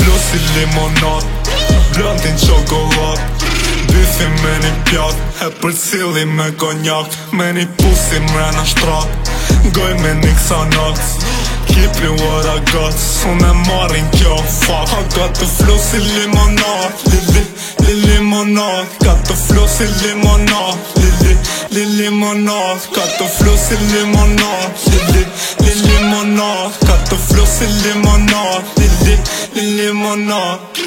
flus i limonat, blondin qokolat, bifi me një pjat, e për cili me konjak, me një pusi mrena shtrat, goj me një Xanax, keep it what I got, unë e marrin kjo fuck. I got the flus i limonat, limonat, got the flus i limonat, limonat, got the flus i limonat, limonat, got the flus i limonat, limonat.